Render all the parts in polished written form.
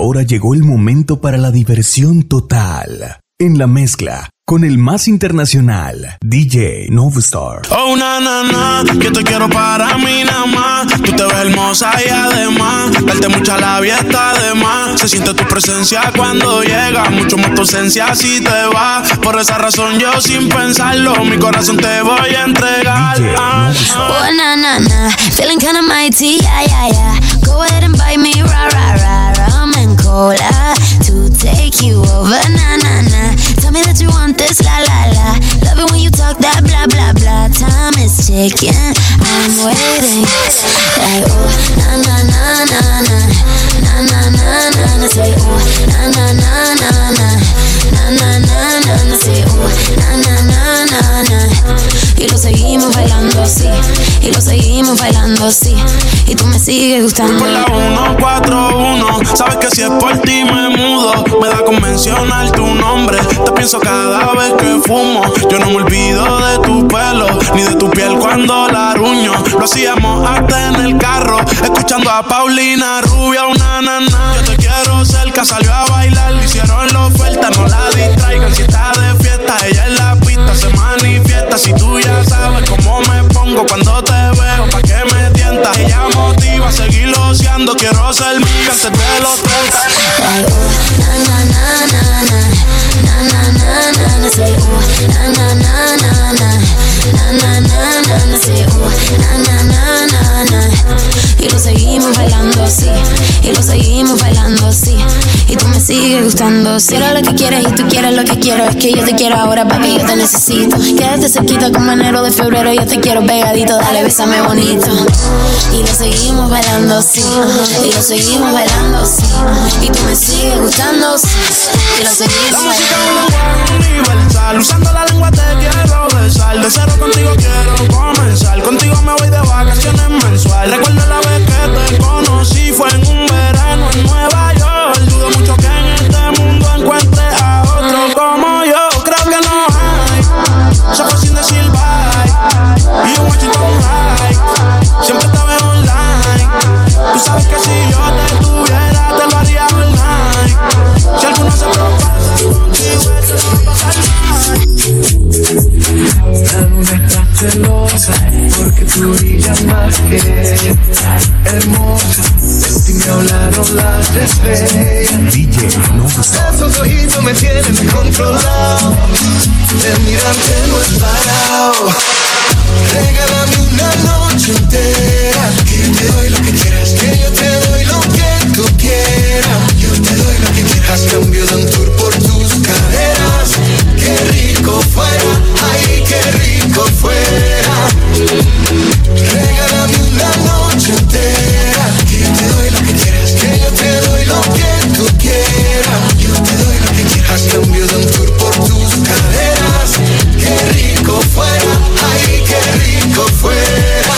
Ahora llegó el momento para la diversión total. En la mezcla, con el más internacional, DJ Novstar. Oh, na, yo te quiero para mí nada más. Tú te ves hermosa y además, darte mucha labia está de más. Se siente tu presencia cuando llega, mucho más tu ausencia si te vas. Por esa razón yo sin pensarlo, mi corazón te voy a entregar. Oh, na, feeling kinda mighty, yeah. Go ahead and buy me, rum and cola to take you over, na. Tell me that you want this, la. Love it when you talk that blah, blah, blah. Time is ticking, I'm waiting. Like, oh, na. Say, oh, na. Say, oh, na. Y lo seguimos bailando así, y lo seguimos bailando así, y tú me sigues gustando. Por la 141, sabes que si es por ti me mudo. Me da con mencionar tu nombre, te pienso cada vez que fumo. Yo no me olvido de tu pelo, ni de tu piel cuando la ruño. Lo hacíamos hasta en el carro, escuchando a Paulina Rubia, una nana. Yo te quiero cerca, salió a bailar, le hicieron la oferta, no la distraigan. Si está de fiesta, ella en la pista se manifiesta. Si tú ya sabes cómo me pongo cuando te veo, pa' que me tientas. Ella motiva a seguir oceando, quiero ser mía antes de los 30. Like, oh, na. Say, oh, na. Say, oh, na. Y lo seguimos bailando así, y lo seguimos bailando así, y tú me sigues gustando. Si era lo que quieres y tú quieres lo que quiero, es que yo te quiero ahora, papi, yo te necesito. Quédate cerquita como enero de febrero, yo te quiero pegadito, dale, bésame bonito. Y lo seguimos bailando así, y lo seguimos bailando así, y tú me sigues gustando, y lo seguimos la música bailando. es un lenguaje universal, usando la lengua te quiero besar. De cero contigo quiero comenzar, contigo me voy de vacaciones mensual. Recuerdo la vez que te conocí, fue en un verano en Nueva York. Dudo mucho que en este mundo encuentre a otro como yo. Creo que no hay, se fue sin decir bye. Y un guachito high, siempre estaba online. Tú sabes que si yo te tuviera, te lo haría online. Si alguno se propasa contigo, eso no va a pasar más. La luna está celosa porque tú brillas más que hermosa. De ti me hablaron las estrellas. DJ Novstar. Esos ojitos me tienen controlado. De mirarte no he parado. Regálame una noche entera, que yo te doy lo que quieras, que yo te doy lo que tú quieras. Yo te doy lo que quieras. Cambio de un tour por tus caderas. Qué rico fuera, ay, qué rico fuera. Regálame una noche entera, que yo te doy lo que quieras, que yo te doy lo que tú quieras. Yo te doy lo que quieras. Cambio de un tour por tus caderas. Qué rico fuera, ay, qué rico fuera.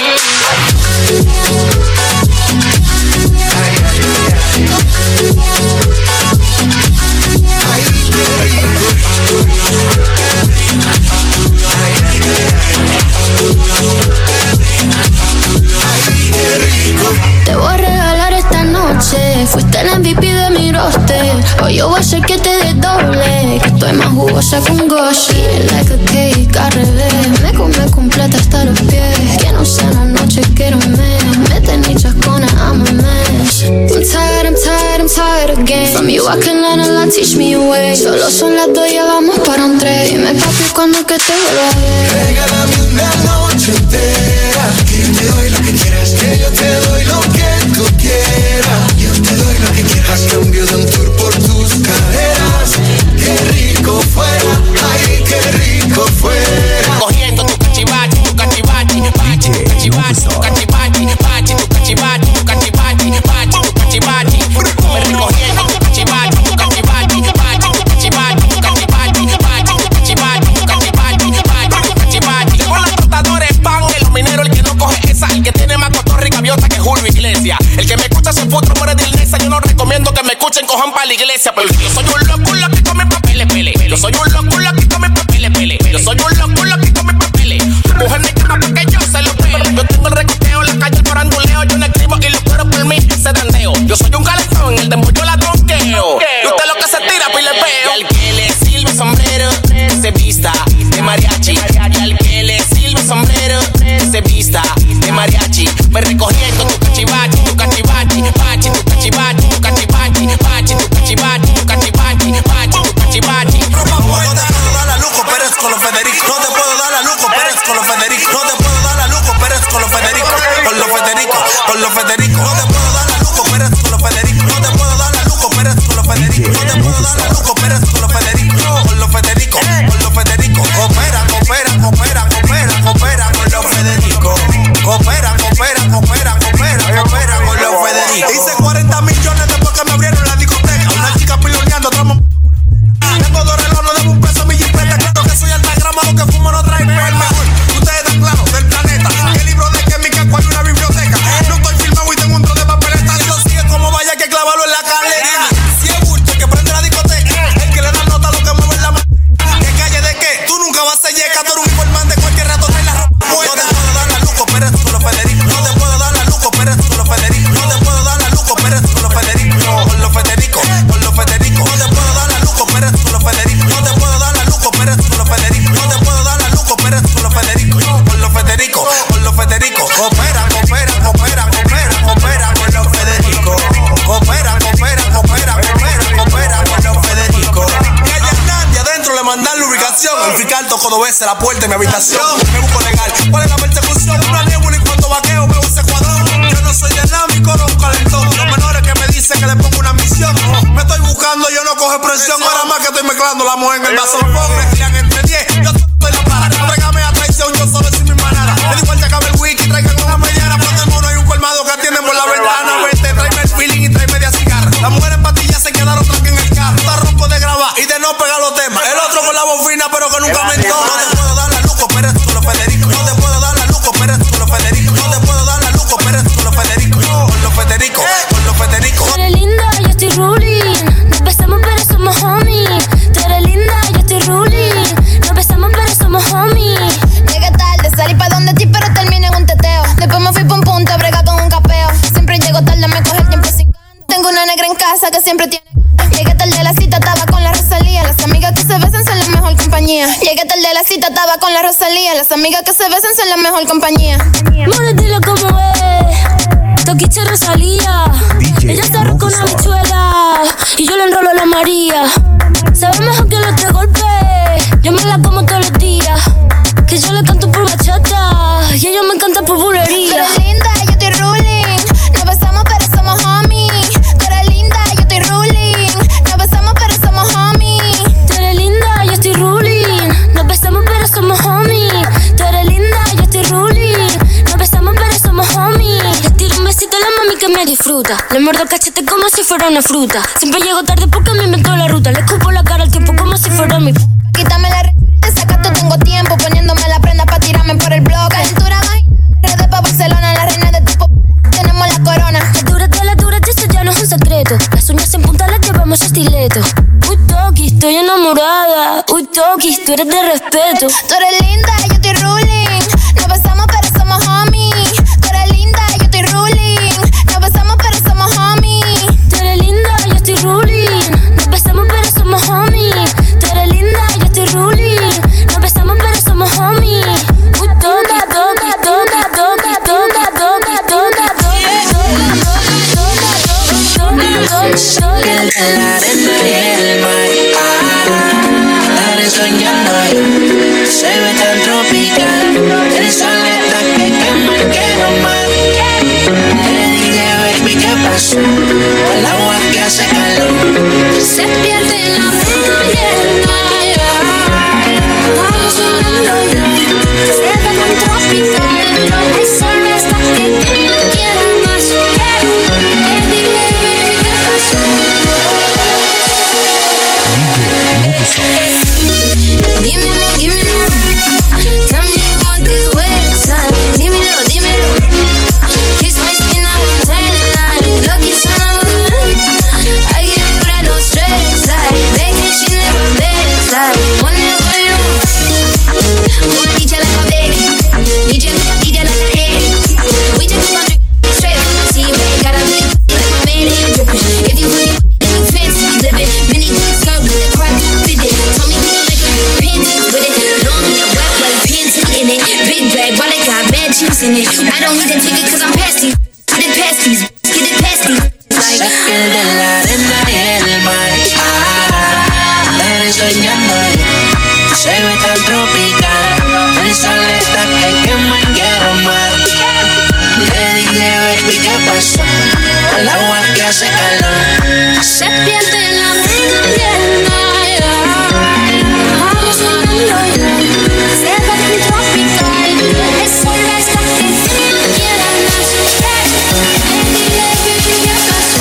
Te voy a regalar esta noche, fuiste el MVP de mi roster. Hoy yo voy a hacer que te desdoble, que estoy más jugosa con Goshi. Like a cake al revés, me come completa hasta los pies. Que no sea la noche, quiero un mes. Me tenés chascona, I'm a mess. I'm tired again. From you I can learn a lot, teach me a way. Solo son las 2, ya vamos para un 3. Dime papi, ¿cuándo que te vuelva a ver? Regálame una noche entera, que yo te doy lo que quieras, que yo te doy lo que tú quieras. Yo te doy lo que quieras. Cambio de un tour por tus caderas. Qué rico fuera, ay, qué rico fuera. Cogiendo tu cachivache, tu cachivache, pachi, tu cachivache, tu cachivache, pachi, tu cachivache, tu cachivache, pachi, tu cachivache. Me recogiendo tu cachivache, tu cachivache, pachi, tu cachivache, tu cachivache, pachi, tu cachivache, tu cachivache, pachi, tu cachivache. Llegó la tratadora de pan, el minero, el que no coge esa, el que tiene más cotorra y gaviota que Julio Iglesias. El que me escucha sin futuro muere de iglesia. Yo no recomiendo que me escuchen, cojan para la iglesia. Pero yo soy un loco que come papeles, pele. Yo soy un loco que come papeles, pele. Yo soy un loco que come papeles. Tu mujer me llama porque yo se lo pele. Yo tengo el recoteo, la calle, el faranduleo. Yo no escribo y lo quiero por mí, ese dandeo. Yo soy un calentón, en el dembow yo la Me recogiendo tu cachivachi, tu cachivachi, pachi, tu cachivachi, tu cachivachi, pachi, tu cachivachi, tu cachivachi, pachi, tu cachivachi. No te puedo dar la Luco Pérez con los Federico. No te puedo dar la Luco Pérez con los Federico. No te puedo dar la Luco Pérez con los Federico. Con los Federico, con los Federico. No te puedo dar la Luco Pérez con los Federico. No te puedo dar la Luco Pérez con los Federico. No te puedo dar la Luco Pérez con los Federico. Con los Federico, con los Federico. Coopera, coopera, coopera, coopera, coopera con los Federico. Coopera, coopera, coopera, coopera, coopera con los Federico. Hice 40 millones después que me abrieron la discoteca. Una chica piloneando, tramo. Tengo 2 relojes, debo un peso a mi jipeta. Claro que soy altagrama, lo que fumo no trae pel. Mejor, ustedes están claros del planeta. Que libro de química, cual una biblioteca. No estoy filmado y tengo un tro de papeleta. Si lo sigue como vaya, hay que clavarlo en la calera. Si es bulto, que prende la discoteca. El que le da nota a lo que mueve en la mano. ¿Qué calle de qué? Tú nunca vas a ser yeca, tú eres un informante. Cualquier rato trae la ropa puesta. No te puedo dar la Luco Pérez con los Federico. No te puedo dar la Luco Pérez con los Federico. No te puedo dar la Luco Pérez con los Federico. Con los Federico, con los Federico. No te puedo dar la Luco Pérez con los Federico. No te puedo dar la Luco Pérez con los Federico. No te puedo dar la Luco Pérez con los Federico. Con los Federico, con los Federico. Coopera, coopera, coopera, coopera, coopera con los Federico. Coopera, coopera, coopera, coopera, coopera con los Federico. Y allá nadie adentro le mandan lubricación. El fiscal tocó 2 veces la puerta de mi habitación. Me busco legal. ¿Cuál es la persecución? Una nébula y cuando vaqueo me usa cuadrón. Yo no soy dinámico, no un calentón. Los menores que me dicen que les pongo una misión. Me estoy buscando, yo no coge presión. Ahora más que estoy mezclando la mujer en el vaso. Me tiran entre 10, yo estoy la para. Tráigame a traición, yo solo sin mi manada. Me di cuenta que acabe el wiki, traigan una mediana. Porque el mono hay un colmado que atienden por la ventana. Vete, tráeme el feeling y tráeme de a cigarro. Las mujeres en pastillas se quedaron tranquilas en el carro. Está ronco de grabar y de no pegar los temas. El otro con la bofina, pero que nunca me entona. No te puedo dar la Luco Pérez con los Federico. No te puedo dar la Luco Pérez con los Federico. No te puedo dar la Luco Pérez con los Federico. Con los Federico, con los Federico. Tú eres linda, yo estoy ruling. Nos besamos pero somos homies. Tú eres linda, yo estoy ruling. Nos besamos pero somos homies. Llegué tarde, salí pa' donde ti pero terminé en un teteo. Después me fui pa' un punto a bregar con un capeo. Siempre llego tarde, me coge el tiempo sin. Tengo una negra en casa que siempre tiene. Llegué tarde a la cita, estaba con la Rosalía. Las amigas que se besan son la mejor compañía. Llegué tarde a la cita, estaba con la Rosalía. Las amigas que se besan son la mejor compañía. More, dile cómo es. Toquiche Rosalía. Ella está con una bichuela y yo le enrolo a la María. Sabe mejor que los 3 golpes. Yo me la como todos los días. Que yo le canto por bachata y ella me canta por bulería. Tú eres linda, yo estoy ruling. Nos besamos pero somos homies. Tú eres linda, yo estoy ruling. Nos besamos pero somos homies. Tú eres linda, yo estoy ruling. Nos besamos pero somos homies. Tú eres linda, yo estoy ruling. Nos besamos pero somos homies. Le tiro un besito a la mami que me disfruta. Le muerdo el cachete como si fuera una fruta. Siempre llego tarde porque me inventó la ruta. Le escupo la cara al tiempo como si fuera mi. Quítame la desacato, tengo tiempo poniéndome la prenda pa' tirarme por el bloque. Calentura redes pa' Barcelona, la reina de tu pop. Tenemos la corona. La dura, eso ya no es un secreto. Las uñas en punta las llevamos estileto. Uy, Toki, estoy enamorada. Uy, Toki, tú eres de respeto. Tú eres linda, yo estoy ruling. Nos besamos pero somos homies. Tú eres linda, yo estoy ruling. Nos besamos pero somos homies. Tú eres linda, yo estoy ruling. Nos besamos pero somos homies. Tú eres linda, yo estoy ruling. Nos besamos pero somos homies. Uy, toca, toca, toca, toca, toca, toca, toca, toca. Que en la arena y el mar estaré soñando yo. Se ve tan tropical. El sol está que quema y quema más. Le dije, baby, ¿qué pasó? El agua que hace calor se pierde en la arena y el mar. Vamos sonando ya. Se ve tan tropical. El sol está que quema y quema más. Le dije, baby, ¿qué pasó? Serpiente en la pierna, vamos sonando ya. Selva tropical, el sol está que quiera más. Dile, baby, ¿qué pasó?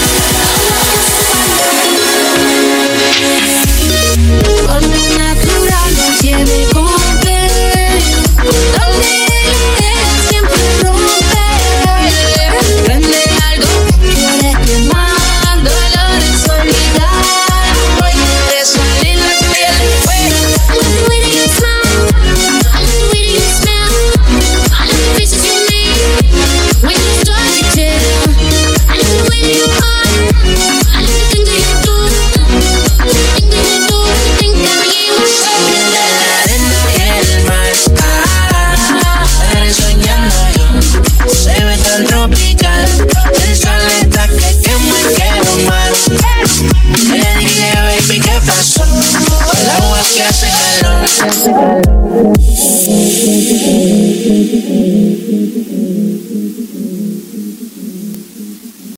Con lo natural nos lleve con fe, donde él siempre rompe. Prende algo que quiere quemar, dolor en soledad. Hoy quiere salir la piel fuera. I love the way that you smile, I love the way that you smell, I love the faces you make when you start to chill. I love the way that you are, I love the things that you do, the things that you do, the things that make you so. De la arena y el mar, estaré soñando yo. Se ve tan tropical, el sol está que quema y quiero más. Le dije, baby, ¿qué pasó? El agua que hace calor.